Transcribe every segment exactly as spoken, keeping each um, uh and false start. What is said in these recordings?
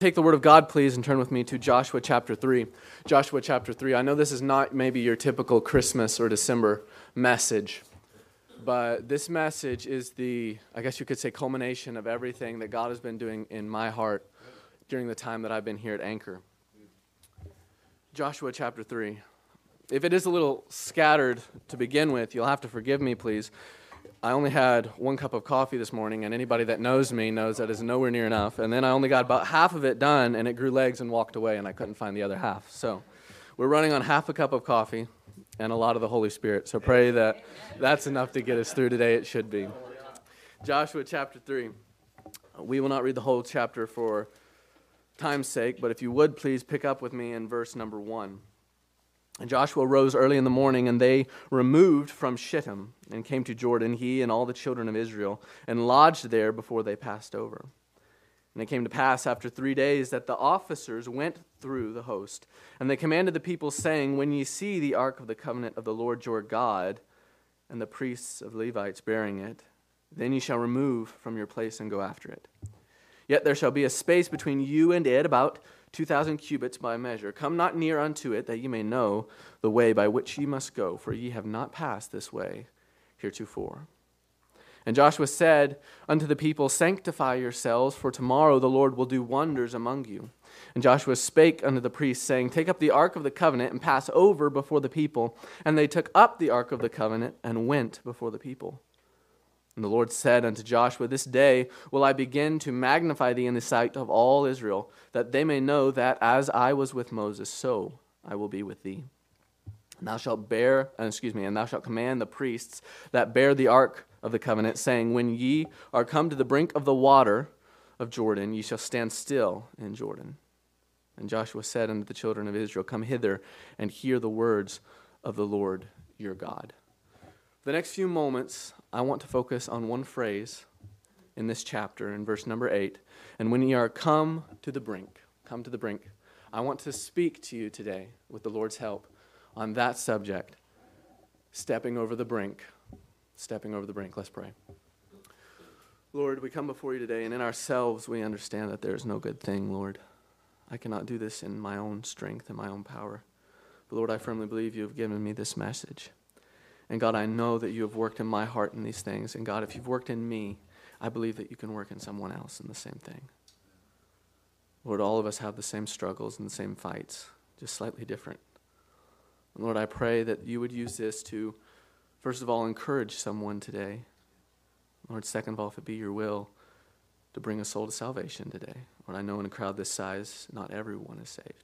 Take the word of God, please, and turn with me to Joshua chapter three. Joshua chapter three. I know this is not maybe your typical Christmas or December message, but this message is the, I guess you could say, culmination of everything that God has been doing in my heart during the time that I've been here at Anchor. Joshua chapter three. If it is a little scattered to begin with, you'll have to forgive me, please. I only had one cup of coffee this morning, and anybody that knows me knows that is nowhere near enough. And then I only got about half of it done, and it grew legs and walked away, and I couldn't find the other half. So we're running on half a cup of coffee and a lot of the Holy Spirit. So pray that that's enough to get us through today. It should be. Joshua chapter three. We will not read the whole chapter for time's sake, but if you would, please pick up with me in verse number one. And Joshua rose early in the morning, and they removed from Shittim and came to Jordan, he and all the children of Israel, and lodged there before they passed over. And it came to pass after three days that the officers went through the host, and they commanded the people, saying, When ye see the ark of the covenant of the Lord your God, and the priests of Levites bearing it, then ye shall remove from your place and go after it. Yet there shall be a space between you and it, about two thousand cubits by measure. Come not near unto it, that ye may know the way by which ye must go, for ye have not passed this way heretofore. And Joshua said unto the people, Sanctify yourselves, for tomorrow the Lord will do wonders among you. And Joshua spake unto the priests, saying, Take up the ark of the covenant, and pass over before the people. And they took up the ark of the covenant, and went before the people. And the Lord said unto Joshua, This day will I begin to magnify thee in the sight of all Israel, that they may know that as I was with Moses, so I will be with thee. And thou shalt bear, uh, excuse me, and thou shalt command the priests that bear the ark of the covenant, saying, When ye are come to the brink of the water of Jordan, ye shall stand still in Jordan. And Joshua said unto the children of Israel, Come hither and hear the words of the Lord your God. The next few moments, I want to focus on one phrase in this chapter, in verse number eight. And when ye are come to the brink, come to the brink, I want to speak to you today, with the Lord's help, on that subject, stepping over the brink, stepping over the brink. Let's pray. Lord, we come before you today, and in ourselves we understand that there is no good thing, Lord. I cannot do this in my own strength and my own power. But Lord, I firmly believe you have given me this message. And God, I know that you have worked in my heart in these things. And God, if you've worked in me, I believe that you can work in someone else in the same thing. Lord, all of us have the same struggles and the same fights, just slightly different. And Lord, I pray that you would use this to, first of all, encourage someone today. Lord, second of all, if it be your will, to bring a soul to salvation today. Lord, I know in a crowd this size, not everyone is saved.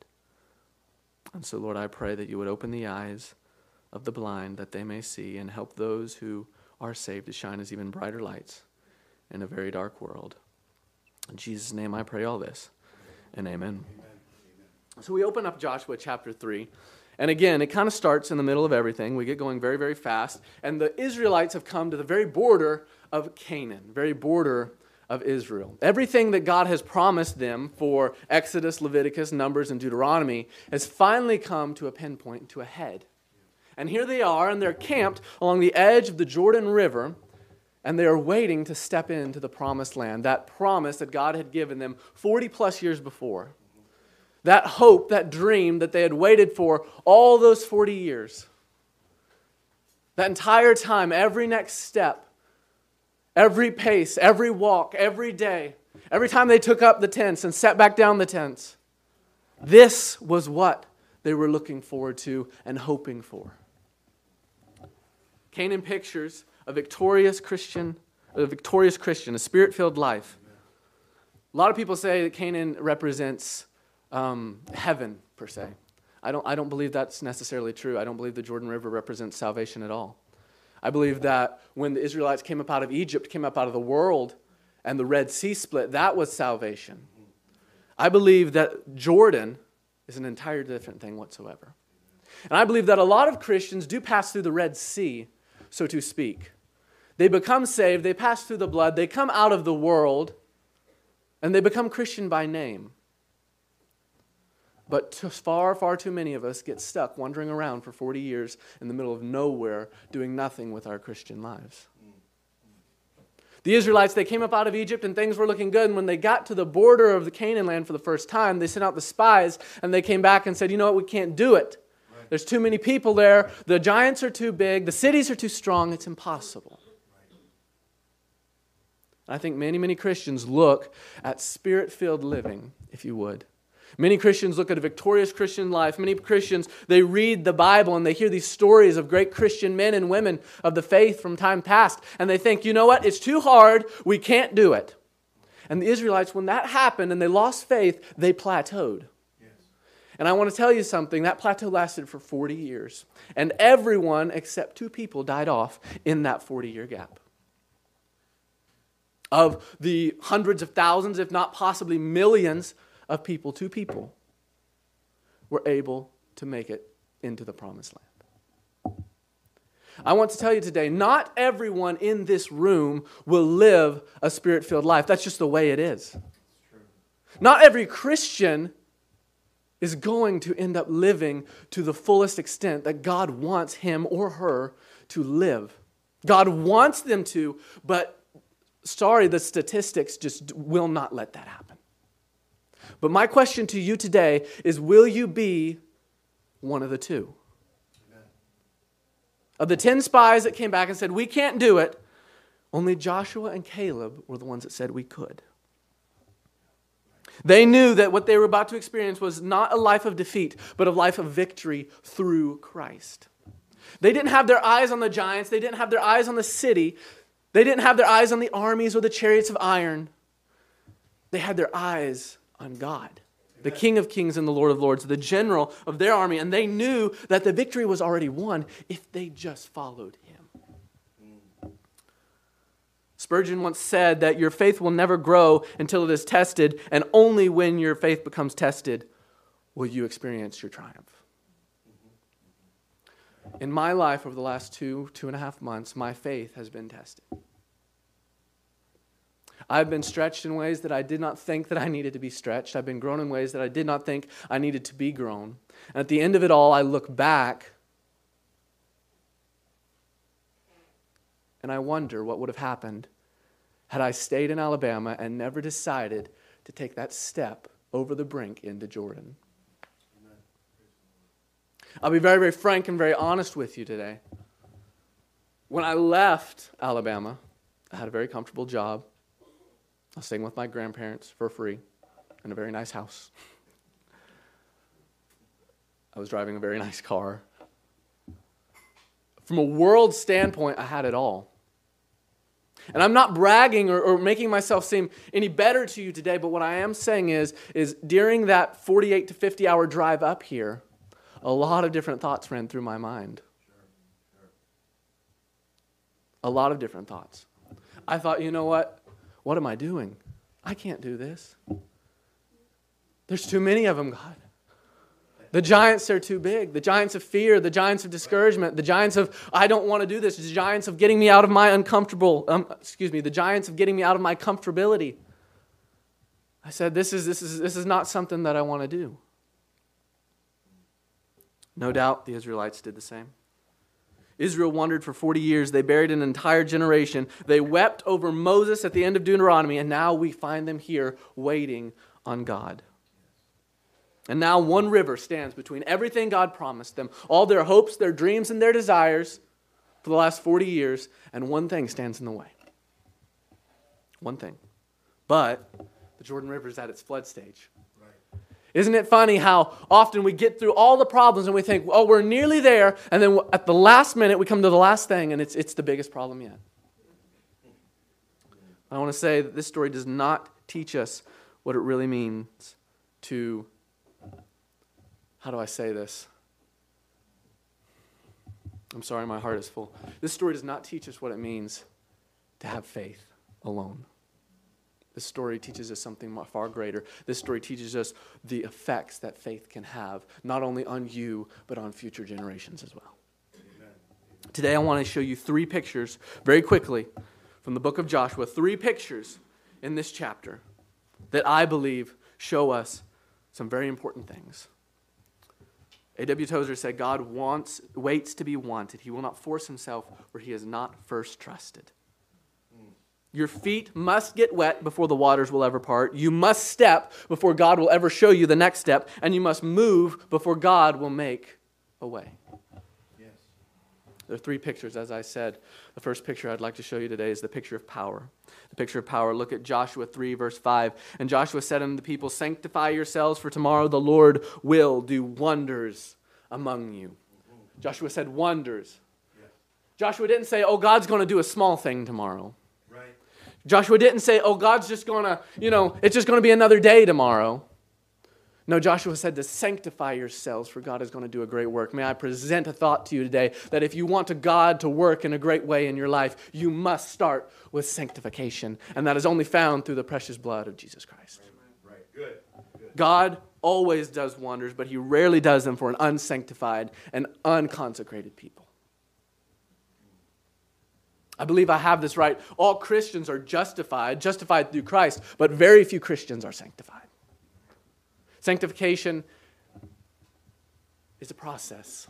And so, Lord, I pray that you would open the eyes of the blind, that they may see, and help those who are saved to shine as even brighter lights in a very dark world. In Jesus' name I pray all this, and amen. Amen. So we open up Joshua chapter three, and again, it kind of starts in the middle of everything. We get going very, very fast, and the Israelites have come to the very border of Canaan, very border of Israel. Everything that God has promised them for Exodus, Leviticus, Numbers, and Deuteronomy has finally come to a pinpoint, to a head. And here they are, and they're camped along the edge of the Jordan River, and they are waiting to step into the promised land, that promise that God had given them forty plus years before. That hope, that dream that they had waited for all those forty years. That entire time, every next step, every pace, every walk, every day, every time they took up the tents and set back down the tents, this was what they were looking forward to and hoping for. Canaan pictures a victorious Christian, a victorious Christian, a spirit-filled life. A lot of people say that Canaan represents um, heaven, per se. I don't, I don't believe that's necessarily true. I don't believe the Jordan River represents salvation at all. I believe that when the Israelites came up out of Egypt, came up out of the world, and the Red Sea split, that was salvation. I believe that Jordan is an entirely different thing whatsoever. And I believe that a lot of Christians do pass through the Red Sea, so to speak. They become saved, they pass through the blood, they come out of the world, and they become Christian by name. But too far, far too many of us get stuck wandering around for forty years in the middle of nowhere, doing nothing with our Christian lives. The Israelites, they came up out of Egypt and things were looking good. And when they got to the border of the Canaan land for the first time, they sent out the spies and they came back and said, you know what, we can't do it. Right. There's too many people there. The giants are too big. The cities are too strong. It's impossible. Right. I think many, many Christians look at spirit-filled living, if you would. Many Christians look at a victorious Christian life. Many Christians, they read the Bible and they hear these stories of great Christian men and women of the faith from time past. And they think, you know what? It's too hard. We can't do it. And the Israelites, when that happened and they lost faith, they plateaued. Yes. And I want to tell you something. That plateau lasted for forty years. And everyone except two people died off in that forty-year gap. Of the hundreds of thousands, if not possibly millions of people, two people were able to make it into the promised land. I want to tell you today, not everyone in this room will live a spirit-filled life. That's just the way it is. Not every Christian is going to end up living to the fullest extent that God wants him or her to live. God wants them to, but sorry, the statistics just will not let that happen. But my question to you today is, will you be one of the two? Amen. Of the ten spies that came back and said, we can't do it, only Joshua and Caleb were the ones that said we could. They knew that what they were about to experience was not a life of defeat, but a life of victory through Christ. They didn't have their eyes on the giants. They didn't have their eyes on the city. They didn't have their eyes on the armies or the chariots of iron. They had their eyes on God, the King of Kings and the Lord of Lords, the general of their army. And they knew that the victory was already won if they just followed him. Spurgeon once said that your faith will never grow until it is tested, and only when your faith becomes tested will you experience your triumph. In my life over the last two, two and a half months, my faith has been tested. I've been stretched in ways that I did not think that I needed to be stretched. I've been grown in ways that I did not think I needed to be grown. And at the end of it all, I look back and I wonder what would have happened had I stayed in Alabama and never decided to take that step over the brink into Jordan. Amen. I'll be very, very frank and very honest with you today. When I left Alabama, I had a very comfortable job. I was staying with my grandparents for free in a very nice house. I was driving a very nice car. From a world standpoint, I had it all. And I'm not bragging or, or making myself seem any better to you today, but what I am saying is, is during that forty-eight to fifty hour drive up here, a lot of different thoughts ran through my mind. A lot of different thoughts. I thought, you know what? What am I doing? I can't do this. There's too many of them, God. The giants are too big. The giants of fear, the giants of discouragement, the giants of, I don't want to do this, the giants of getting me out of my uncomfortable, um, excuse me, the giants of getting me out of my comfortability. I said, this is, this is, this is not something that I want to do. No doubt the Israelites did the same. Israel wandered for forty years. They buried an entire generation. They wept over Moses at the end of Deuteronomy, and now we find them here waiting on God. And now one river stands between everything God promised them, all their hopes, their dreams, and their desires for the last forty years, and one thing stands in the way. One thing. But the Jordan River is at its flood stage. Isn't it funny how often we get through all the problems and we think, oh, we're nearly there, and then at the last minute we come to the last thing and it's it's the biggest problem yet. I want to say that this story does not teach us what it really means to, how do I say this? I'm sorry, my heart is full. This story does not teach us what it means to have faith alone. This story teaches us something far greater. This story teaches us the effects that faith can have, not only on you, but on future generations as well. Amen. Today I want to show you three pictures, very quickly, from the book of Joshua. Three pictures in this chapter that I believe show us some very important things. A W Tozer said, God wants, waits to be wanted. He will not force himself where he is not first trusted. Your feet must get wet before the waters will ever part. You must step before God will ever show you the next step. And you must move before God will make a way. Yes. There are three pictures, as I said. The first picture I'd like to show you today is the picture of power. The picture of power. Look at Joshua three, verse five. And Joshua said unto the people, sanctify yourselves, for tomorrow the Lord will do wonders among you. Mm-hmm. Joshua said wonders. Yeah. Joshua didn't say, oh, God's going to do a small thing tomorrow. Right. Joshua didn't say, oh, God's just going to, you know, it's just going to be another day tomorrow. No, Joshua said to sanctify yourselves, for God is going to do a great work. May I present a thought to you today that if you want a God to work in a great way in your life, you must start with sanctification. And that is only found through the precious blood of Jesus Christ. Right, right. Good. Good. God always does wonders, but he rarely does them for an unsanctified and unconsecrated people. I believe I have this right. All Christians are justified, justified through Christ, but very few Christians are sanctified. Sanctification is a process.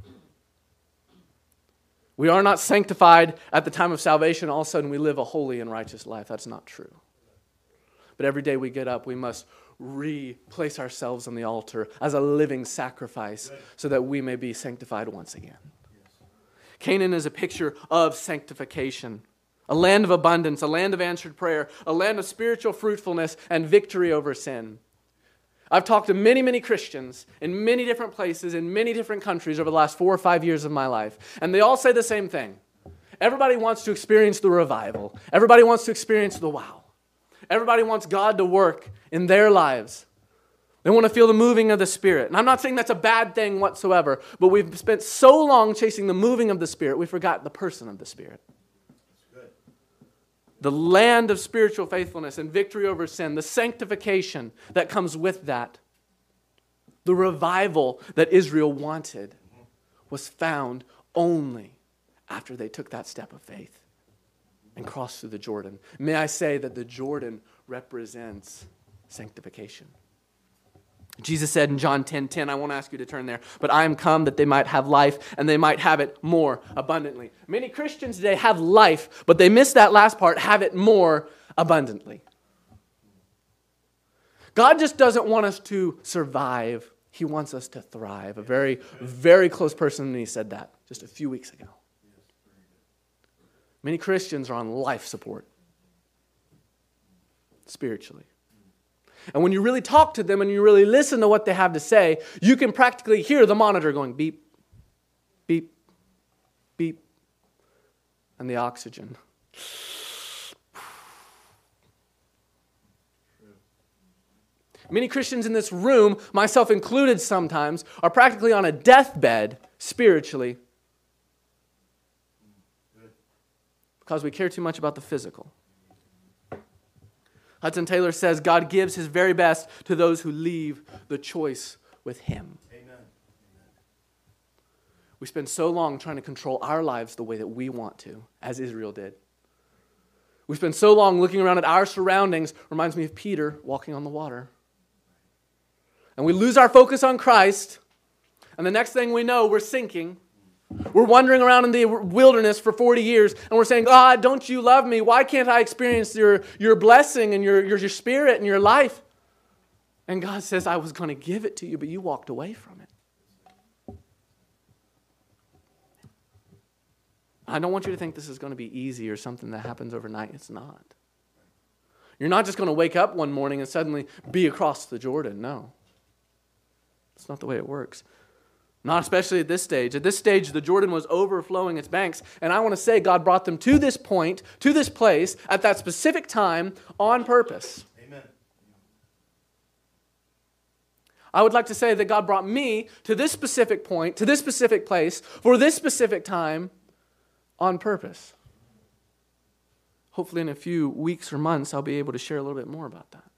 We are not sanctified at the time of salvation. All of a sudden we live a holy and righteous life. That's not true. But every day we get up, we must replace ourselves on the altar as a living sacrifice so that we may be sanctified once again. Canaan is a picture of sanctification. A land of abundance, a land of answered prayer, a land of spiritual fruitfulness and victory over sin. I've talked to many, many Christians in many different places, in many different countries over the last four or five years of my life. And they all say the same thing. Everybody wants to experience the revival. Everybody wants to experience the wow. Everybody wants God to work in their lives. They want to feel the moving of the Spirit. And I'm not saying that's a bad thing whatsoever, but we've spent so long chasing the moving of the Spirit, we forgot the person of the Spirit. The land of spiritual faithfulness and victory over sin, the sanctification that comes with that, the revival that Israel wanted was found only after they took that step of faith and crossed through the Jordan. May I say that the Jordan represents sanctification. Jesus said in John ten ten, I won't ask you to turn there, but I am come that they might have life and they might have it more abundantly. Many Christians today have life, but they miss that last part, have it more abundantly. God just doesn't want us to survive. He wants us to thrive. A very, very close person to me said that just a few weeks ago. Many Christians are on life support spiritually. And when you really talk to them and you really listen to what they have to say, you can practically hear the monitor going beep, beep, beep, and the oxygen. Many Christians in this room, myself included sometimes, are practically on a deathbed spiritually because we care too much about the physical. Hudson Taylor says, God gives his very best to those who leave the choice with him. Amen. We spend so long trying to control our lives the way that we want to, as Israel did. We spend so long looking around at our surroundings, reminds me of Peter walking on the water. And we lose our focus on Christ, and the next thing we know, we're sinking. We're wandering around in the wilderness for forty years, and we're saying, God, don't you love me? Why can't I experience your, your blessing and your, your, your spirit and your life? And God says, I was going to give it to you, but you walked away from it. I don't want you to think this is going to be easy or something that happens overnight. It's not. You're not just going to wake up one morning and suddenly be across the Jordan. No. That's not the way it works. Not especially at this stage. At this stage, the Jordan was overflowing its banks. And I want to say God brought them to this point, to this place, at that specific time, on purpose. Amen. I would like to say that God brought me to this specific point, to this specific place, for this specific time, on purpose. Hopefully in a few weeks or months, I'll be able to share a little bit more about that.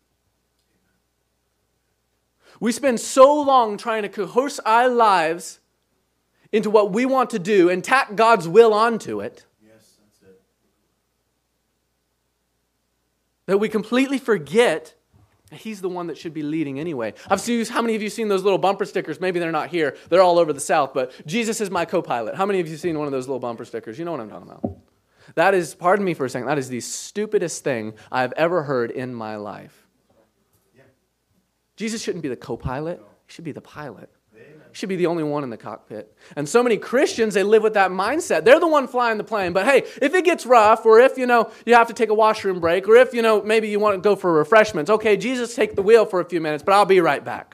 We spend so long trying to coerce our lives into what we want to do and tack God's will onto it. Yes, that's it. That we completely forget that He's the one that should be leading anyway. I've seen, how many of you have seen those little bumper stickers? Maybe they're not here. They're all over the South, but Jesus is my co-pilot. How many of you have seen one of those little bumper stickers? You know what I'm talking about. That is, pardon me for a second, that is the stupidest thing I've ever heard in my life. Jesus shouldn't be the co-pilot. He should be the pilot. He should be the only one in the cockpit. And so many Christians, they live with that mindset. They're the one flying the plane. But hey, if it gets rough, or if, you know, you have to take a washroom break, or if, you know, maybe you want to go for refreshments, okay, Jesus, take the wheel for a few minutes, but I'll be right back.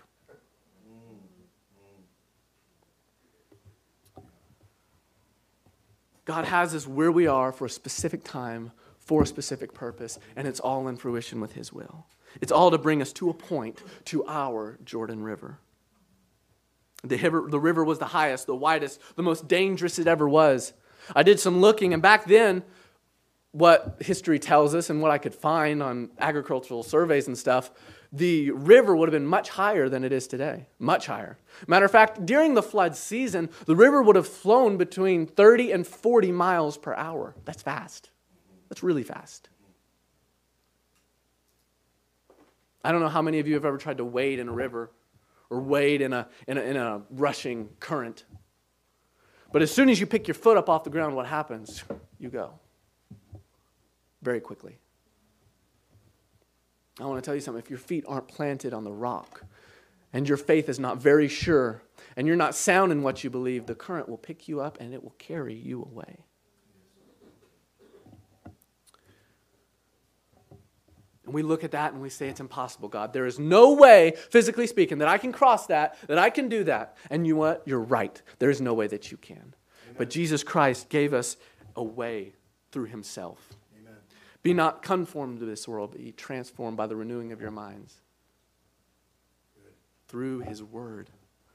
God has us where we are for a specific time, for a specific purpose, and it's all in fruition with His will. It's all to bring us to a point, to our Jordan River. The river, the river was the highest, the widest, the most dangerous it ever was. I did some looking, and back then, what history tells us and what I could find on agricultural surveys and stuff, the river would have been much higher than it is today. Much higher. Matter of fact, during the flood season, the river would have flown between thirty and forty miles per hour. That's fast. That's really fast. I don't know how many of you have ever tried to wade in a river or wade in a, in a, in a rushing current. But as soon as you pick your foot up off the ground, what happens? You go. Very quickly. I want to tell you something. If your feet aren't planted on the rock and your faith is not very sure and you're not sound in what you believe, the current will pick you up and it will carry you away. And we look at that and we say, it's impossible, God. There is no way, physically speaking, that I can cross that, that I can do that. And you know what? You're right. There is no way that you can. Amen. But Jesus Christ gave us a way through Himself. Amen. Be not conformed to this world, but be transformed by the renewing of your minds. Good. Through His Word.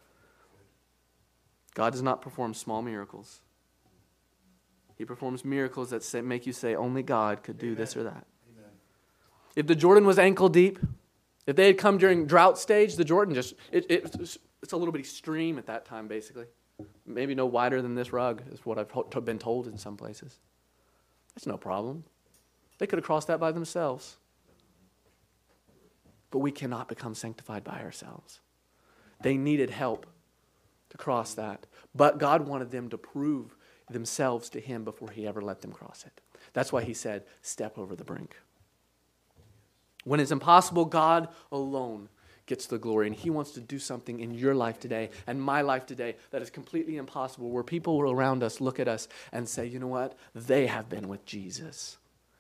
Good. God does not perform small miracles. He performs miracles that say, make you say, only God could do Amen. This or that. If the Jordan was ankle deep, if they had come during drought stage, the Jordan just, it, it, it's a little bitty stream at that time, basically. Maybe no wider than this rug is what I've been told in some places. That's no problem. They could have crossed that by themselves. But we cannot become sanctified by ourselves. They needed help to cross that. But God wanted them to prove themselves to Him before He ever let them cross it. That's why He said, step over the brink. When it's impossible, God alone gets the glory. And He wants to do something in your life today and my life today that is completely impossible, where people around us look at us and say, you know what? They have been with Jesus.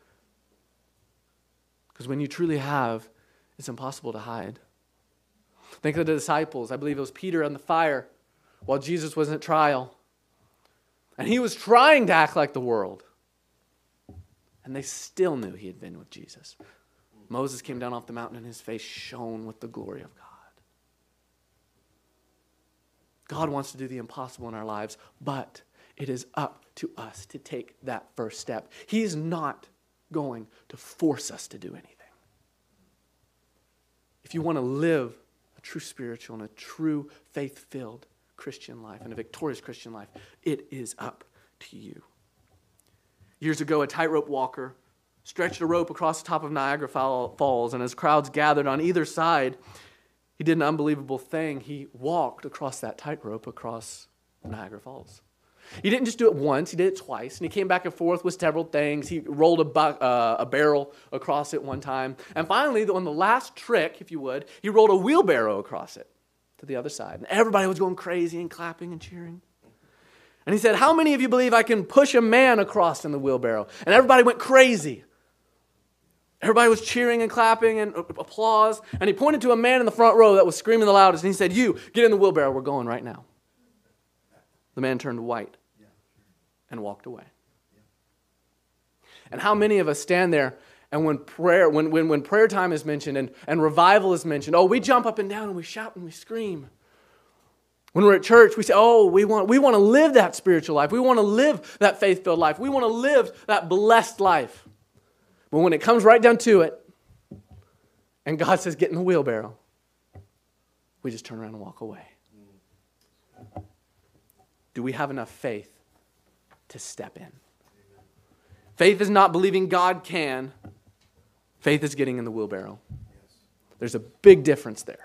Because when you truly have, it's impossible to hide. Think of the disciples. I believe it was Peter on the fire while Jesus was at trial. And he was trying to act like the world. And they still knew he had been with Jesus. Moses came down off the mountain and his face shone with the glory of God. God wants to do the impossible in our lives, but it is up to us to take that first step. He's not going to force us to do anything. If you want to live a true spiritual and a true faith-filled Christian life and a victorious Christian life, it is up to you. Years ago, a tightrope walker stretched a rope across the top of Niagara Falls, and as crowds gathered on either side, he did an unbelievable thing. He walked across that tightrope across Niagara Falls. He didn't just do it once, he did it twice, and he came back and forth with several things. He rolled a, bu- uh, a barrel across it one time, and finally, on the last trick, if you would, he rolled a wheelbarrow across it to the other side. And everybody was going crazy and clapping and cheering. And he said, how many of you believe I can push a man across in the wheelbarrow? And everybody went crazy. Everybody was cheering and clapping and applause. And he pointed to a man in the front row that was screaming the loudest. And he said, you, get in the wheelbarrow. We're going right now. The man turned white and walked away. And how many of us stand there and when prayer, when, when, when prayer time is mentioned and, and revival is mentioned, oh, we jump up and down and we shout and we scream. When we're at church, we say, oh, we want, we want to live that spiritual life. We want to live that faith-filled life. We want to live that blessed life. But when it comes right down to it, and God says, get in the wheelbarrow, we just turn around and walk away. Do we have enough faith to step in? Faith is not believing God can. Faith is getting in the wheelbarrow. There's a big difference there.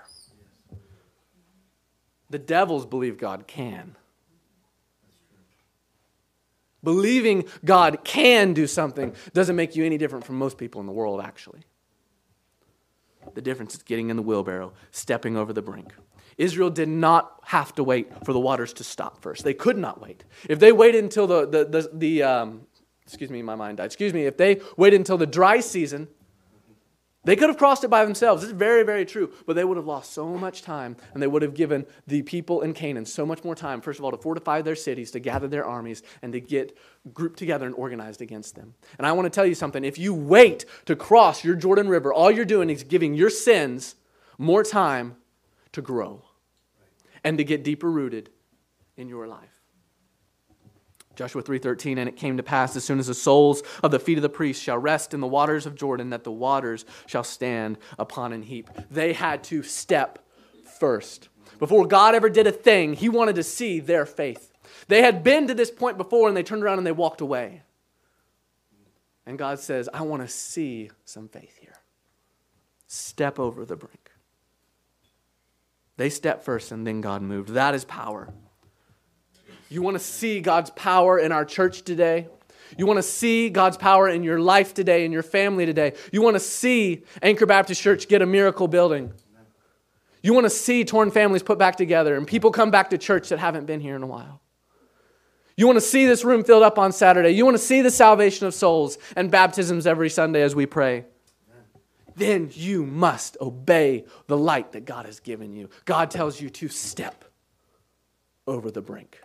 The devils believe God can. Believing God can do something doesn't make you any different from most people in the world, actually. The difference is getting in the wheelbarrow, stepping over the brink. Israel did not have to wait for the waters to stop first. They could not wait. If they waited until the, the, the, the um, excuse me, my mind died. Excuse me, if they waited until the dry season, they could have crossed it by themselves. This is very, very true. But they would have lost so much time, and they would have given the people in Canaan so much more time, first of all, to fortify their cities, to gather their armies, and to get grouped together and organized against them. And I want to tell you something. If you wait to cross your Jordan River, all you're doing is giving your sins more time to grow and to get deeper rooted in your life. Joshua three thirteen, and it came to pass as soon as the soles of the feet of the priests shall rest in the waters of Jordan, that the waters shall stand upon an heap. They had to step first. Before God ever did a thing, he wanted to see their faith. They had been to this point before, and they turned around and they walked away. And God says, I want to see some faith here. Step over the brink. They stepped first, and then God moved. That is power. You want to see God's power in our church today? You want to see God's power in your life today, in your family today? You want to see Anchor Baptist Church get a miracle building? You want to see torn families put back together and people come back to church that haven't been here in a while? You want to see this room filled up on Saturday? You want to see the salvation of souls and baptisms every Sunday as we pray? Then you must obey the light that God has given you. God tells you to step over the brink.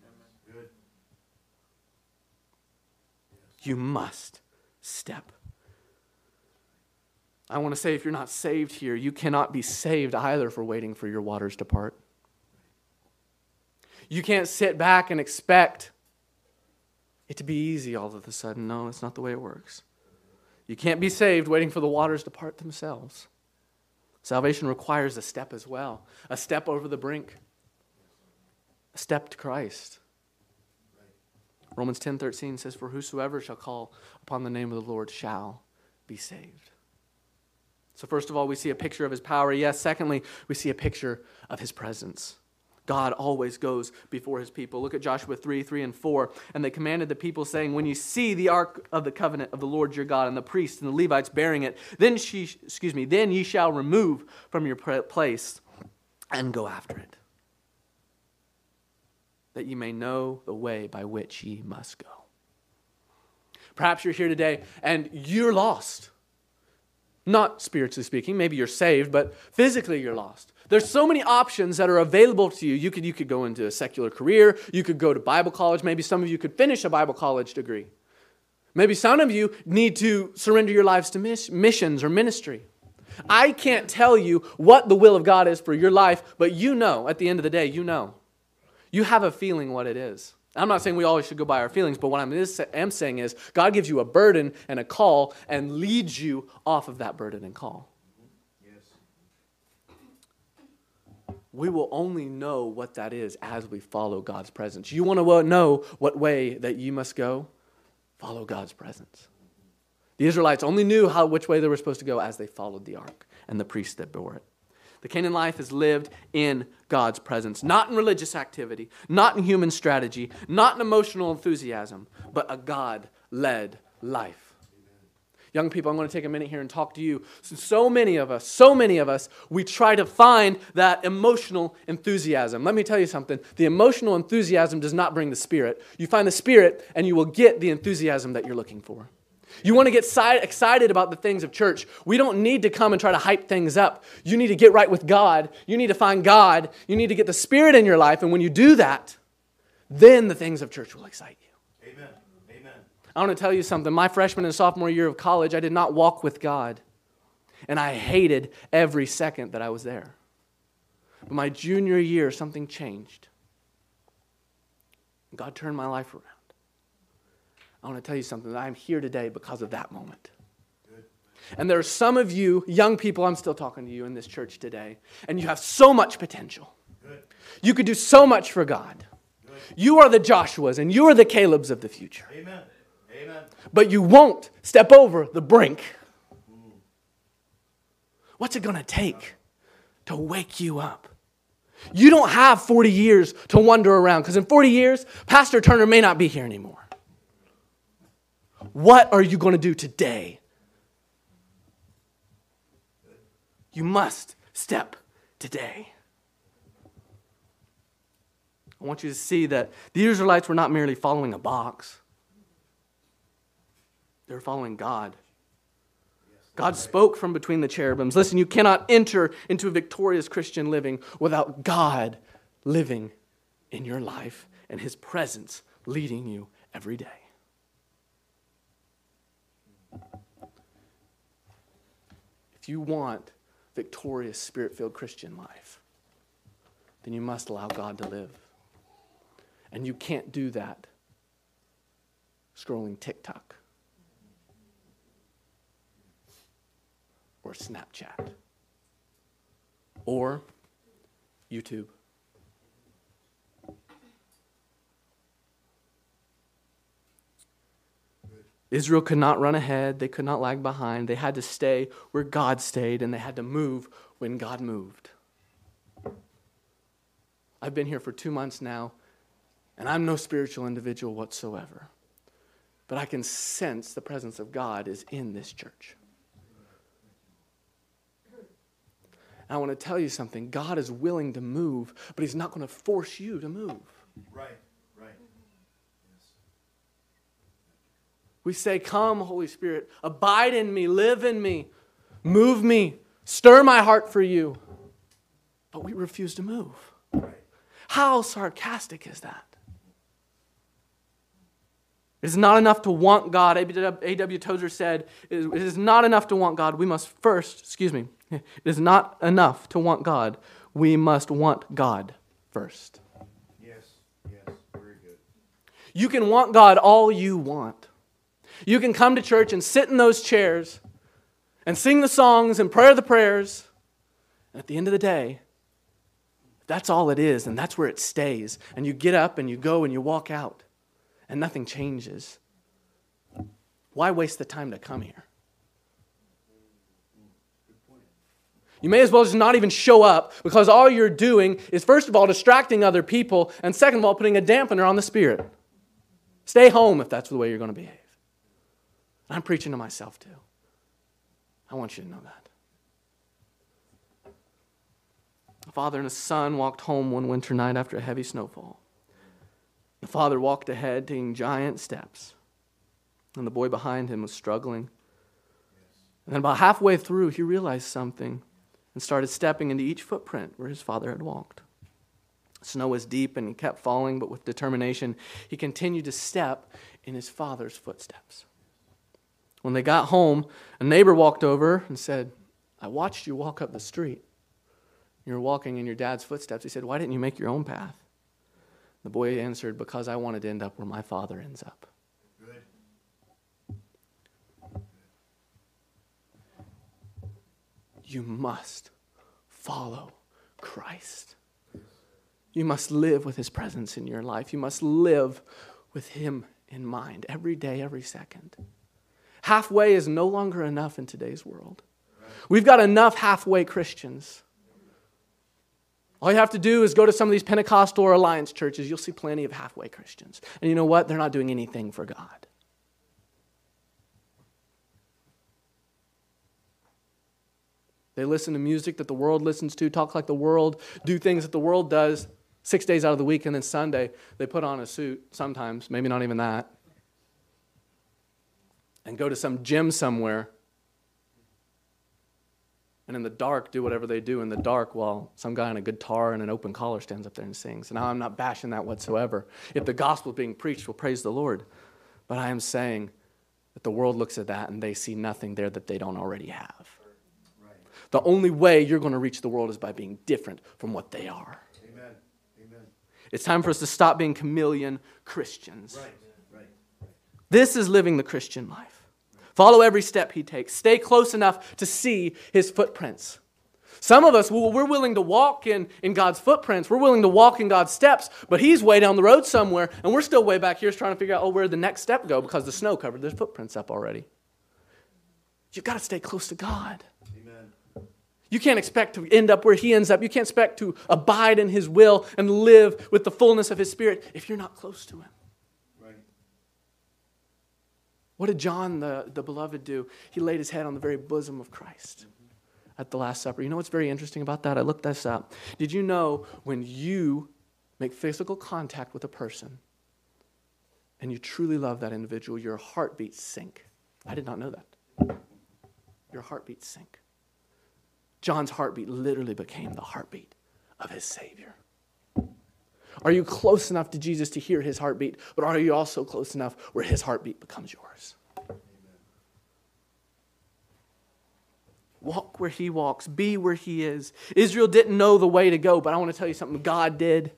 You must step. I want to say, if you're not saved here, you cannot be saved either for waiting for your waters to part. You can't sit back and expect it to be easy all of a sudden. No, that's not the way it works. You can't be saved waiting for the waters to part themselves. Salvation requires a step as well. A step over the brink. A step to Christ. Romans ten thirteen says, for whosoever shall call upon the name of the Lord shall be saved. So first of all, we see a picture of his power. Yes, secondly, we see a picture of his presence. God always goes before his people. Look at Joshua three, three and four. And they commanded the people, saying, when you see the ark of the covenant of the Lord your God, and the priests and the Levites bearing it, then she, excuse me, then ye shall remove from your place and go after it, that ye may know the way by which ye must go. Perhaps you're here today and you're lost. Not spiritually speaking, maybe you're saved, but physically you're lost. There's so many options that are available to you. You could, you could go into a secular career. You could go to Bible college. Maybe some of you could finish a Bible college degree. Maybe some of you need to surrender your lives to miss, missions or ministry. I can't tell you what the will of God is for your life, but you know, at the end of the day, you know. You have a feeling what it is. I'm not saying we always should go by our feelings, but what I am saying is God gives you a burden and a call and leads you off of that burden and call. Yes. We will only know what that is as we follow God's presence. You want to know what way that you must go? Follow God's presence. The Israelites only knew how which way they were supposed to go as they followed the ark and the priests that bore it. The Canaan life is lived in God's presence, not in religious activity, not in human strategy, not in emotional enthusiasm, but a God-led life. Amen. Young people, I'm going to take a minute here and talk to you. So many of us, so many of us, we try to find that emotional enthusiasm. Let me tell you something. The emotional enthusiasm does not bring the Spirit. You find the Spirit and you will get the enthusiasm that you're looking for. You want to get excited about the things of church. We don't need to come and try to hype things up. You need to get right with God. You need to find God. You need to get the Spirit in your life. And when you do that, then the things of church will excite you. Amen. Amen. I want to tell you something. My freshman and sophomore year of college, I did not walk with God. And I hated every second that I was there. But my junior year, something changed. God turned my life around. I want to tell you something. I'm here today because of that moment. Good. And there are some of you, young people, I'm still talking to you in this church today, and you have so much potential. Good. You could do so much for God. Good. You are the Joshuas and you are the Calebs of the future. Amen. Amen. But you won't step over the brink. Mm. What's it going to take to wake you up? You don't have forty years to wander around, because in forty years, Pastor Turner may not be here anymore. What are you going to do today? You must step today. I want you to see that the Israelites were not merely following a box. They were following God. God spoke from between the cherubims. Listen, you cannot enter into a victorious Christian living without God living in your life and His presence leading you every day. If you want victorious, Spirit-filled Christian life, then you must allow God to live. And you can't do that scrolling TikTok or Snapchat or YouTube. Israel could not run ahead. They could not lag behind. They had to stay where God stayed, and they had to move when God moved. I've been here for two months now, and I'm no spiritual individual whatsoever. But I can sense the presence of God is in this church. And I want to tell you something. God is willing to move, but He's not going to force you to move. Right, right. We say, come, Holy Spirit, abide in me, live in me, move me, stir my heart for you. But we refuse to move. Right. How sarcastic is that? It is not enough to want God. A W Tozer said, it is not enough to want God. We must first, excuse me, it is not enough to want God. We must want God first. Yes, yes, very good. You can want God all you want. You can come to church and sit in those chairs and sing the songs and pray the prayers. And at the end of the day, that's all it is, and that's where it stays. And you get up and you go and you walk out, and nothing changes. Why waste the time to come here? You may as well just not even show up, because all you're doing is, first of all, distracting other people, and second of all, putting a dampener on the Spirit. Stay home if that's the way you're going to behave. I'm preaching to myself too. I want you to know that. A father and a son walked home one winter night after a heavy snowfall. The father walked ahead, taking giant steps, and the boy behind him was struggling. And then about halfway through, he realized something and started stepping into each footprint where his father had walked. Snow was deep and he kept falling, but with determination, he continued to step in his father's footsteps. When they got home, a neighbor walked over and said, I watched you walk up the street. You were walking in your dad's footsteps. He said, why didn't you make your own path? The boy answered, because I wanted to end up where my father ends up. Good. You must follow Christ. You must live with His presence in your life. You must live with Him in mind every day, every second. Halfway is no longer enough in today's world. We've got enough halfway Christians. All you have to do is go to some of these Pentecostal or Alliance churches. You'll see plenty of halfway Christians. And you know what? They're not doing anything for God. They listen to music that the world listens to, talk like the world, do things that the world does six days out of the week, and then Sunday they put on a suit sometimes, maybe not even that, and go to some gym somewhere and in the dark do whatever they do in the dark while some guy on a guitar and an open collar stands up there and sings. And now I'm not bashing that whatsoever. If the gospel is being preached, well, praise the Lord. But I am saying that the world looks at that and they see nothing there that they don't already have. Right. The only way you're going to reach the world is by being different from what they are. Amen. Amen. It's time for us to stop being chameleon Christians. Right. Right. This is living the Christian life. Follow every step He takes. Stay close enough to see His footprints. Some of us, we're willing to walk in, in God's footprints. We're willing to walk in God's steps, but He's way down the road somewhere, and we're still way back here trying to figure out, oh, where did the next step go? Because the snow covered His footprints up already. You've got to stay close to God. Amen. You can't expect to end up where He ends up. You can't expect to abide in His will and live with the fullness of His Spirit if you're not close to Him. What did John, the, the beloved, do? He laid his head on the very bosom of Christ at the Last Supper. You know what's very interesting about that? I looked this up. Did you know when you make physical contact with a person and you truly love that individual, your heartbeats sink? I did not know that. Your heartbeats sink. John's heartbeat literally became the heartbeat of his Savior. Are you close enough to Jesus to hear his heartbeat, but are you also close enough where his heartbeat becomes yours? Amen. Walk where he walks. Be where he is. Israel didn't know the way to go, but I want to tell you something. God did.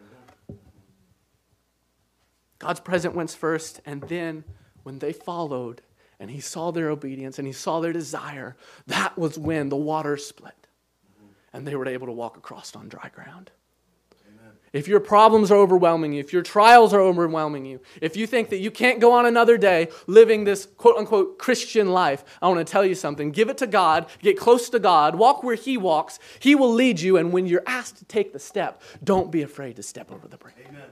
God's presence went first, and then when they followed and he saw their obedience and he saw their desire, that was when the waters split and they were able to walk across on dry ground. Amen. If your problems are overwhelming you, if your trials are overwhelming you, if you think that you can't go on another day living this quote-unquote Christian life, I want to tell you something. Give it to God. Get close to God. Walk where he walks. He will lead you, and when you're asked to take the step, don't be afraid to step over the brink. Amen.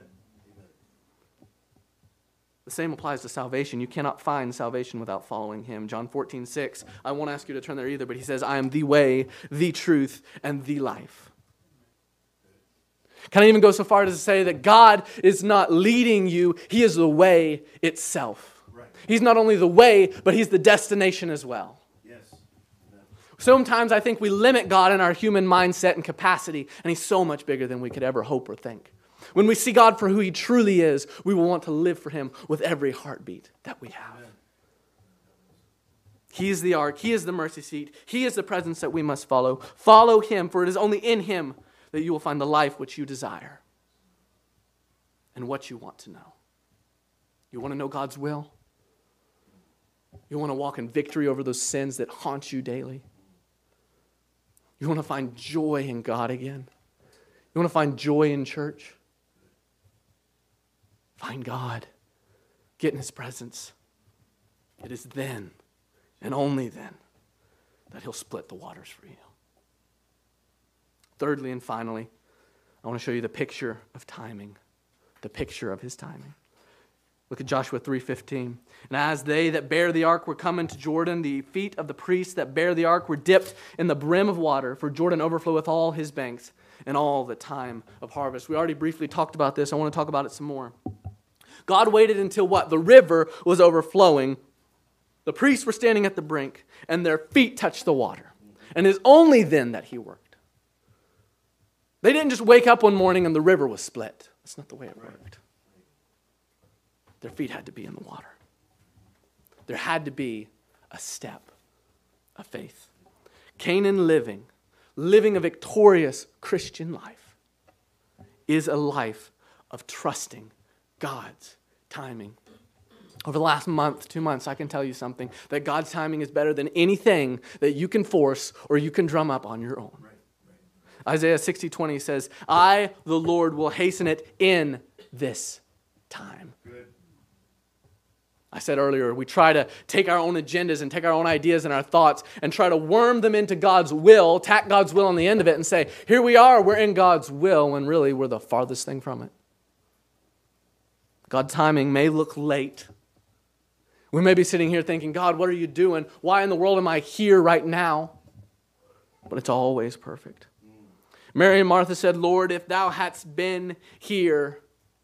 The same applies to salvation. You cannot find salvation without following him. John fourteen six. I won't ask you to turn there either, but he says, I am the way, the truth, and the life. Can I even go so far as to say that God is not leading you, he is the way itself. Right. He's not only the way, but he's the destination as well. Yes. Sometimes I think we limit God in our human mindset and capacity, and he's so much bigger than we could ever hope or think. When we see God for who he truly is, we will want to live for him with every heartbeat that we have. Amen. He is the ark. He is the mercy seat. He is the presence that we must follow. Follow him, for it is only in him that you will find the life which you desire and what you want to know. You want to know God's will? You want to walk in victory over those sins that haunt you daily? You want to find joy in God again? You want to find joy in church? Find God. Get in his presence. It is then, and only then, that he'll split the waters for you. Thirdly and finally, I want to show you the picture of timing. The picture of his timing. Look at Joshua three fifteen. And as they that bear the ark were coming to Jordan, the feet of the priests that bear the ark were dipped in the brim of water, for Jordan overfloweth all his banks in all the time of harvest. We already briefly talked about this. I want to talk about it some more. God waited until what? The river was overflowing. The priests were standing at the brink, and their feet touched the water. And it is only then that he worked. They didn't just wake up one morning and the river was split. That's not the way it worked. Their feet had to be in the water. There had to be a step of faith. Canaan living, living a victorious Christian life, is a life of trusting God's timing. Over the last month, two months, I can tell you something, that God's timing is better than anything that you can force or you can drum up on your own. Right, right. Isaiah sixty twenty says, I, the Lord, will hasten it in this time. Good. I said earlier, we try to take our own agendas and take our own ideas and our thoughts and try to worm them into God's will, tack God's will on the end of it and say, here we are, we're in God's will, when really we're the farthest thing from it. God's timing may look late. We may be sitting here thinking, God, what are you doing? Why in the world am I here right now? But it's always perfect. Mary and Martha said, Lord, if thou hadst been here,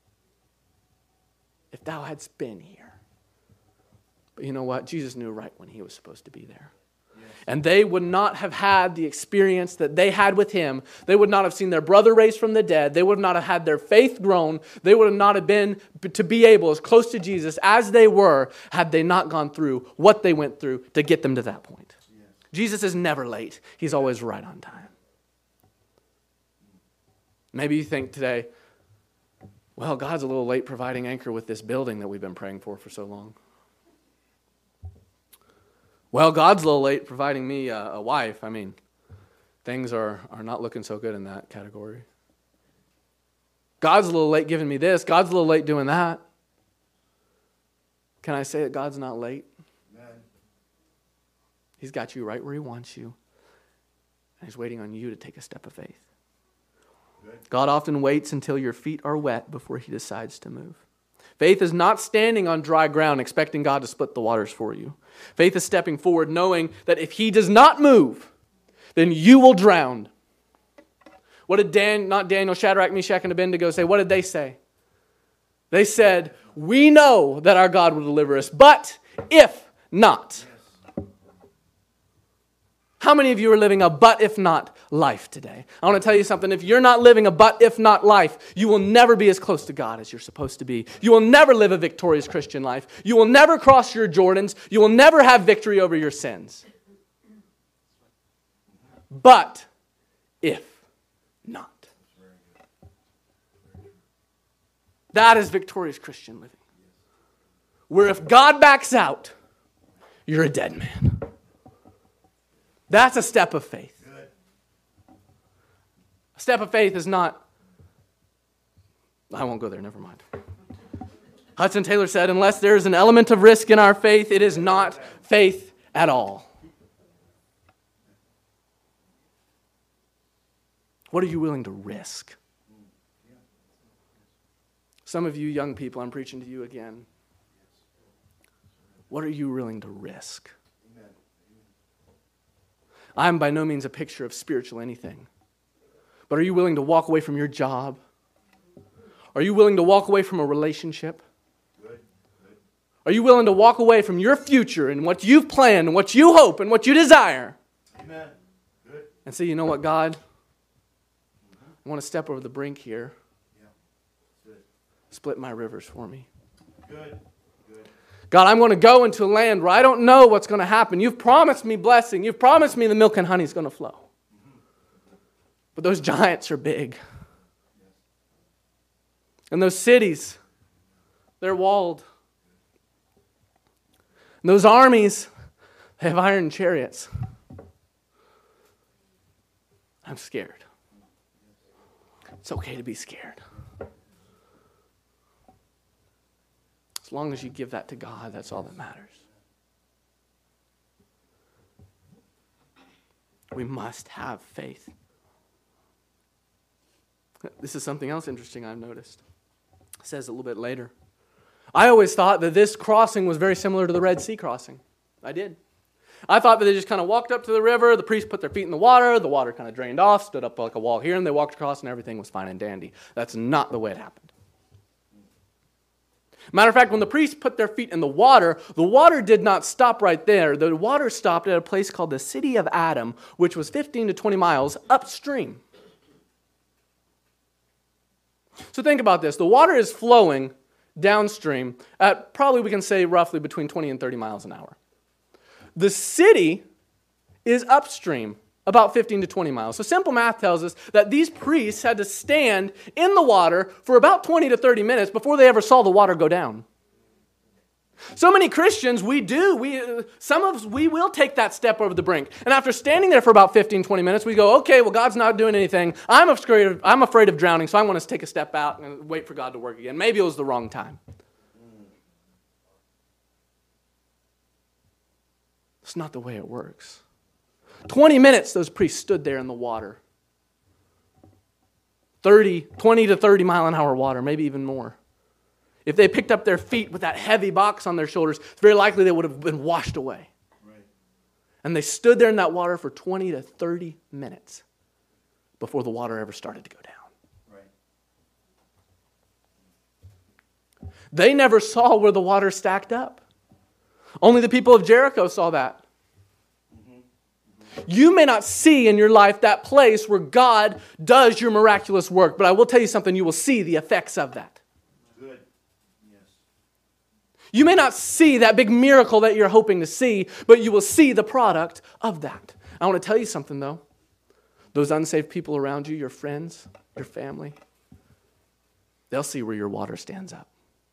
if thou hadst been here. But you know what? Jesus knew right when he was supposed to be there. Yes. And they would not have had the experience that they had with him. They would not have seen their brother raised from the dead. They would not have had their faith grown. They would not have been to be able, as close to Jesus as they were, had they not gone through what they went through to get them to that point. Yes. Jesus is never late. He's always right on time. Maybe you think today, well, God's a little late providing Anchor with this building that we've been praying for for so long. Well, God's a little late providing me a, a wife. I mean, things are, are not looking so good in that category. God's a little late giving me this. God's a little late doing that. Can I say that God's not late? Amen. He's got you right where he wants you. And he's waiting on you to take a step of faith. Good. God often waits until your feet are wet before he decides to move. Faith is not standing on dry ground expecting God to split the waters for you. Faith is stepping forward knowing that if he does not move, then you will drown. What did Dan, not Daniel, Shadrach, Meshach, and Abednego say? What did they say? They said, we know that our God will deliver us, but if not. How many of you are living a but if not life today? I want to tell you something. If you're not living a but if not life, you will never be as close to God as you're supposed to be. You will never live a victorious Christian life. You will never cross your Jordans. You will never have victory over your sins. But if not. That is victorious Christian living. Where if God backs out, you're a dead man. That's a step of faith. Good. A step of faith is not, I won't go there, never mind. Hudson Taylor said, unless there is an element of risk in our faith, it is not faith at all. What are you willing to risk? Some of you young people, I'm preaching to you again. What are you willing to risk? I am by no means a picture of spiritual anything. But are you willing to walk away from your job? Are you willing to walk away from a relationship? Good. Good. Are you willing to walk away from your future and what you've planned and what you hope and what you desire? Amen. Good. And say, you know what, God? I want to step over the brink here. Yeah. Good. Split my rivers for me. Good. God, I'm going to go into a land where I don't know what's going to happen. You've promised me blessing. You've promised me the milk and honey is going to flow. But those giants are big. And those cities, they're walled. And those armies, they have iron chariots. I'm scared. It's okay to be scared. As long as you give that to God, that's all that matters. We must have faith. This is something else interesting I've noticed. It says a little bit later. I always thought that this crossing was very similar to the Red Sea crossing. I did. I thought that they just kind of walked up to the river, the priests put their feet in the water, the water kind of drained off, stood up like a wall here, and they walked across and everything was fine and dandy. That's not the way it happened. Matter of fact, when the priests put their feet in the water, the water did not stop right there. The water stopped at a place called the City of Adam, which was fifteen to twenty miles upstream. So think about this. The water is flowing downstream at probably, we can say, roughly between twenty and thirty miles an hour. The city is upstream, about fifteen to twenty miles. So simple math tells us that these priests had to stand in the water for about twenty to thirty minutes before they ever saw the water go down. So many Christians, we do. We uh, some of us, we will take that step over the brink. And after standing there for about fifteen, twenty minutes, we go, okay, well, God's not doing anything. I'm afraid of, I'm afraid of drowning, so I want to take a step out and wait for God to work again. Maybe it was the wrong time. It's not the way it works. twenty minutes, those priests stood there in the water. thirty, twenty to thirty mile an hour water, maybe even more. If they picked up their feet with that heavy box on their shoulders, it's very likely they would have been washed away. Right. And they stood there in that water for twenty to thirty minutes before the water ever started to go down. Right. They never saw where the water stacked up. Only the people of Jericho saw that. You may not see in your life that place where God does your miraculous work, but I will tell you something, you will see the effects of that. Good. Yes. You may not see that big miracle that you're hoping to see, but you will see the product of that. I want to tell you something, though. Those unsaved people around you, your friends, your family, they'll see where your water stands up.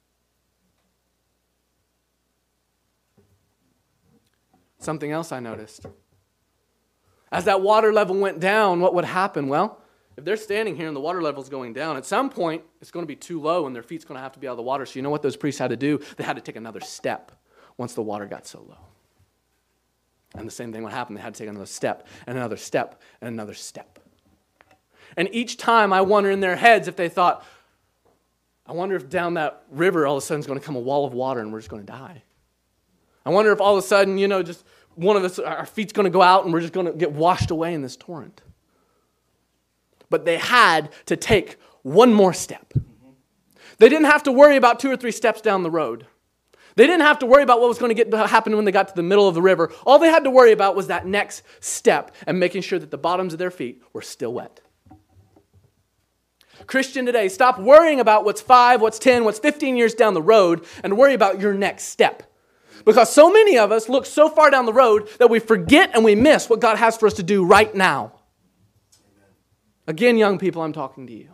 Something else I noticed. As that water level went down, what would happen? Well, if they're standing here and the water level is going down, at some point it's going to be too low and their feet's going to have to be out of the water. So you know what those priests had to do? They had to take another step once the water got so low. And the same thing would happen. They had to take another step and another step and another step. And each time I wonder in their heads if they thought, I wonder if down that river all of a sudden is going to come a wall of water and we're just going to die. I wonder if all of a sudden, you know, just one of us, our feet's going to go out and we're just going to get washed away in this torrent. But they had to take one more step. They didn't have to worry about two or three steps down the road. They didn't have to worry about what was going to get to happen when they got to the middle of the river. All they had to worry about was that next step and making sure that the bottoms of their feet were still wet. Christian today, stop worrying about what's five, what's ten, what's fifteen years down the road and worry about your next step. Because so many of us look so far down the road that we forget and we miss what God has for us to do right now. Again, young people, I'm talking to you.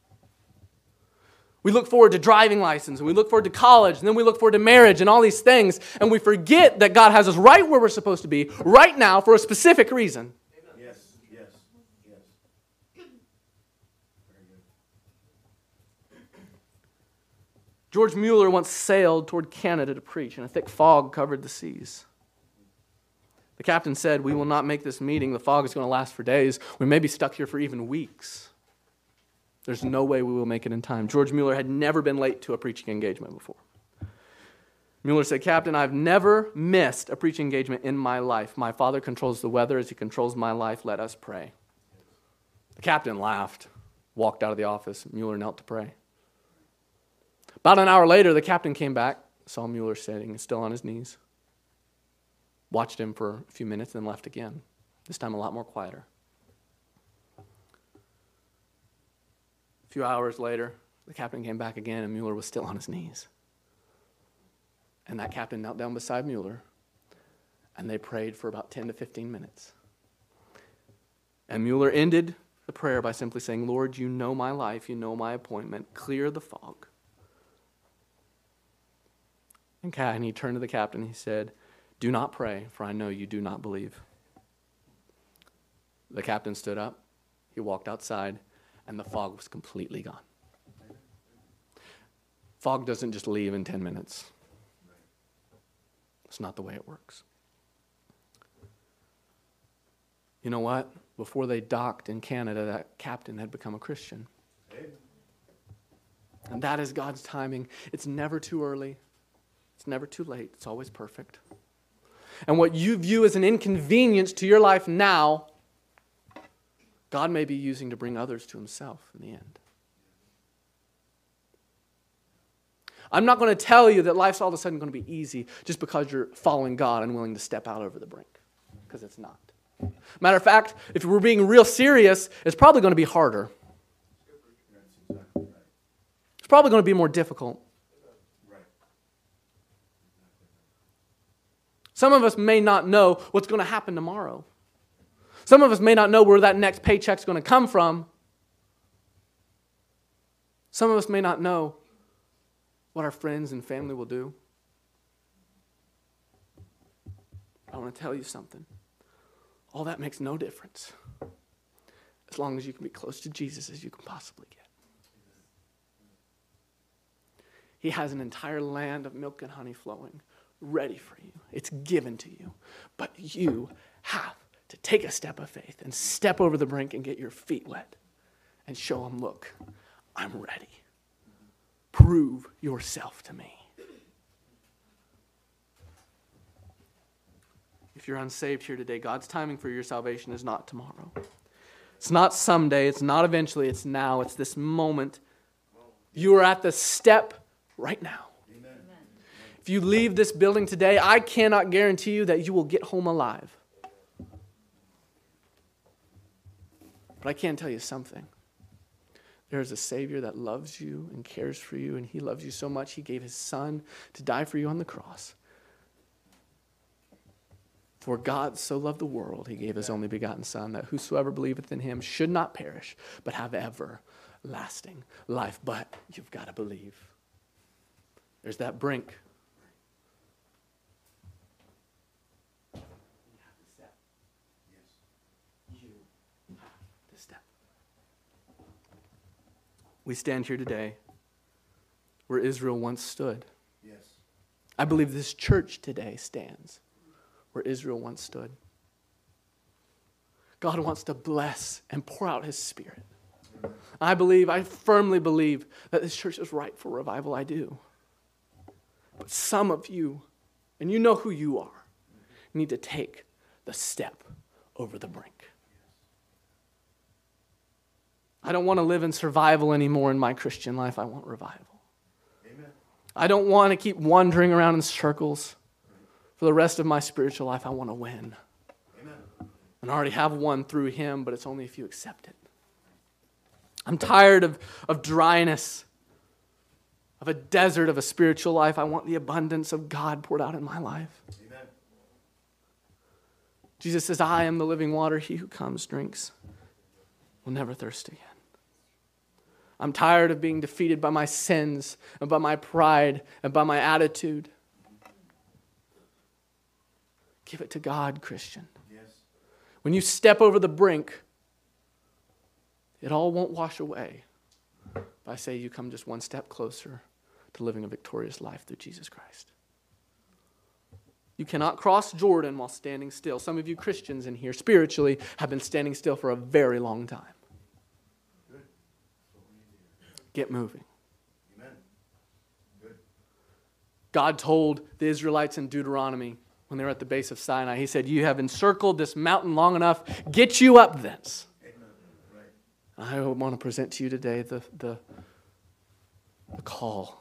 We look forward to driving license, and we look forward to college, and then we look forward to marriage and all these things, and we forget that God has us right where we're supposed to be, right now, for a specific reason. Yes, yes, yes. Very good. George Mueller once sailed toward Canada to preach, and a thick fog covered the seas. The captain said, "We will not make this meeting. The fog is going to last for days. We may be stuck here for even weeks. There's no way we will make it in time." George Mueller had never been late to a preaching engagement before. Mueller said, "Captain, I've never missed a preaching engagement in my life. My Father controls the weather as he controls my life. Let us pray." The captain laughed, walked out of the office. Mueller knelt to pray. About an hour later, the captain came back, saw Mueller sitting still on his knees, watched him for a few minutes, and then left again, this time a lot more quieter. A few hours later, the captain came back again, and Mueller was still on his knees. And that captain knelt down beside Mueller, and they prayed for about ten to fifteen minutes. And Mueller ended the prayer by simply saying, "Lord, you know my life, you know my appointment, clear the fog." And he turned to the captain, he said, "Do not pray, for I know you do not believe." The captain stood up, he walked outside, and the fog was completely gone. Fog doesn't just leave in ten minutes. It's not the way it works. You know what? Before they docked in Canada, that captain had become a Christian. And that is God's timing. It's never too early. It's never too late. It's always perfect. And what you view as an inconvenience to your life now, God may be using to bring others to himself in the end. I'm not going to tell you that life's all of a sudden going to be easy just because you're following God and willing to step out over the brink, because it's not. Matter of fact, if we're being real serious, it's probably going to be harder. It's probably going to be more difficult. Some of us may not know what's going to happen tomorrow. Some of us may not know where that next paycheck's going to come from. Some of us may not know what our friends and family will do. I want to tell you something. All that makes no difference as long as you can be close to Jesus as you can possibly get. He has an entire land of milk and honey flowing, ready for you. It's given to you. But you have to take a step of faith and step over the brink and get your feet wet and show him, look, I'm ready. Prove yourself to me. If you're unsaved here today, God's timing for your salvation is not tomorrow. It's not someday. It's not eventually. It's now. It's this moment. You are at the step right now. Amen. If you leave this building today, I cannot guarantee you that you will get home alive. But I can tell you something. There is a Savior that loves you and cares for you, and he loves you so much, he gave his Son to die for you on the cross. For God so loved the world, he gave his only begotten Son, that whosoever believeth in him should not perish, but have everlasting life. But you've got to believe. There's that brink. You have to step. Yes. You have to step. We stand here today where Israel once stood. Yes. I believe this church today stands where Israel once stood. God wants to bless and pour out his Spirit I believe, I firmly believe that this church is ripe for revival. I do. But some of you, and you know who you are, need to take the step over the brink. I don't want to live in survival anymore in my Christian life. I want revival. Amen. I don't want to keep wandering around in circles for the rest of my spiritual life. I want to win. Amen. And I already have one through Him, but it's only if you accept it. I'm tired of, of dryness, of a desert of a spiritual life. I want the abundance of God poured out in my life. Amen. Jesus says, I am the living water. He who comes, drinks, will never thirst again. I'm tired of being defeated by my sins and by my pride and by my attitude. Give it to God, Christian. Yes. When you step over the brink, it all won't wash away. But I say you come just one step closer to living a victorious life through Jesus Christ. You cannot cross Jordan while standing still. Some of you Christians in here, spiritually, have been standing still for a very long time. Good. Get moving. Amen. Good. God told the Israelites in Deuteronomy, when they were at the base of Sinai, He said, you have encircled this mountain long enough. Get you up thence. I want to present to you today the, the, the call.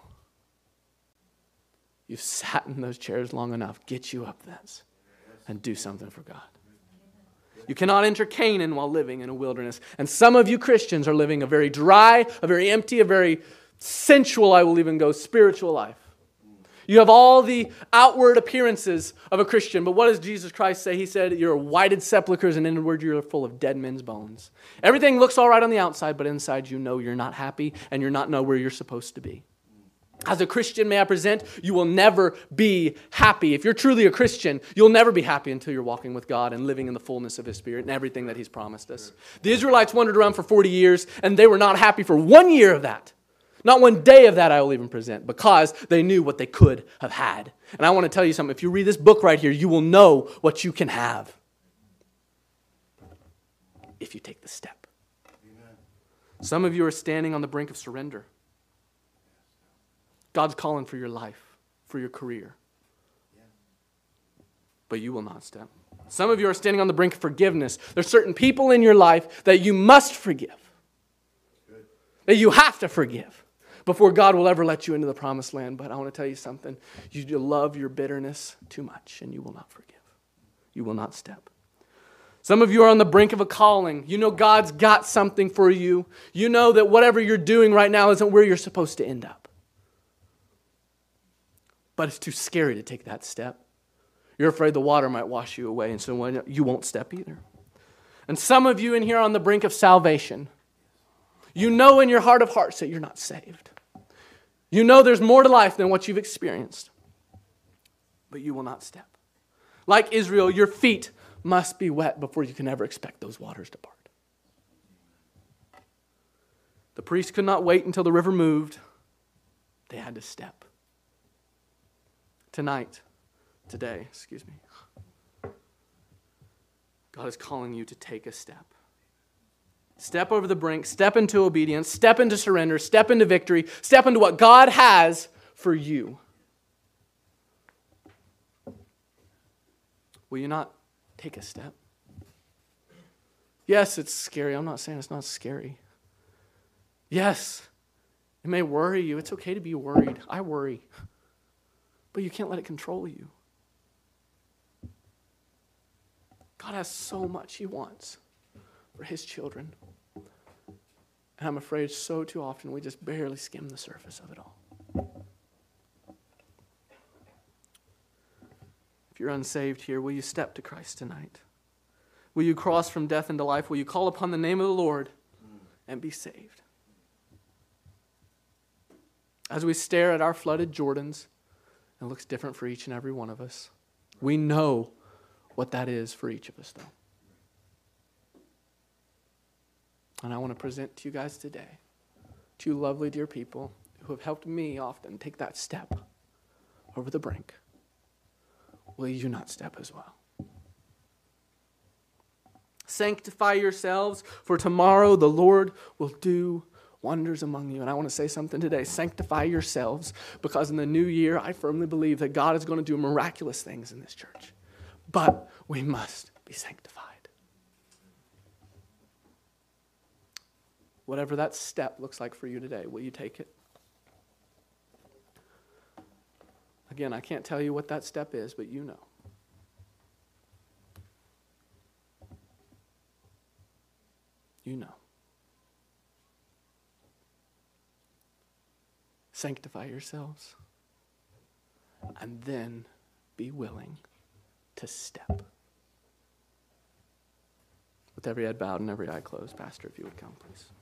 You've sat in those chairs long enough. Get you up thence and do something for God. You cannot enter Canaan while living in a wilderness. And some of you Christians are living a very dry, a very empty, a very sensual, I will even go, spiritual life. You have all the outward appearances of a Christian, but what does Jesus Christ say? He said, you're whited sepulchres, and inward you're full of dead men's bones. Everything looks all right on the outside, but inside you know you're not happy, and you're not know where you're supposed to be. As a Christian, may I present, you will never be happy. If you're truly a Christian, you'll never be happy until you're walking with God and living in the fullness of His Spirit and everything that He's promised us. The Israelites wandered around for forty years, and they were not happy for one year of that. Not one day of that I will even present, because they knew what they could have had. And I want to tell you something. If you read this book right here, you will know what you can have if you take the step. Amen. Some of you are standing on the brink of surrender. God's calling for your life, for your career. But you will not step. Some of you are standing on the brink of forgiveness. There's certain people in your life that you must forgive. Good. That you have to forgive before God will ever let you into the promised land. But I want to tell you something. You love your bitterness too much, and you will not forgive. You will not step. Some of you are on the brink of a calling. You know God's got something for you. You know that whatever you're doing right now isn't where you're supposed to end up. But it's too scary to take that step. You're afraid the water might wash you away, and so you won't step either. And some of you in here are on the brink of salvation. You know in your heart of hearts that you're not saved. You know there's more to life than what you've experienced. But you will not step. Like Israel, your feet must be wet before you can ever expect those waters to part. The priest could not wait until the river moved. They had to step. Tonight, today, excuse me, God is calling you to take a step. Step over the brink, step into obedience, step into surrender, step into victory, step into what God has for you. Will you not take a step? Yes, it's scary. I'm not saying it's not scary. Yes, it may worry you. It's okay to be worried. I worry. But you can't let it control you. God has so much He wants for His children. And I'm afraid so too often we just barely skim the surface of it all. If you're unsaved here, will you step to Christ tonight? Will you cross from death into life? Will you call upon the name of the Lord and be saved? As we stare at our flooded Jordans, it looks different for each and every one of us. We know what that is for each of us, though. And I want to present to you guys today two lovely dear people who have helped me often take that step over the brink. Will you not step as well? Sanctify yourselves, for tomorrow the Lord will do wonders among you. And I want to say something today. Sanctify yourselves, because in the new year, I firmly believe that God is going to do miraculous things in this church. But we must be sanctified. Whatever that step looks like for you today, will you take it? Again, I can't tell you what that step is, but you know. You know. Sanctify yourselves, and then be willing to step. With every head bowed and every eye closed, Pastor, if you would come, please.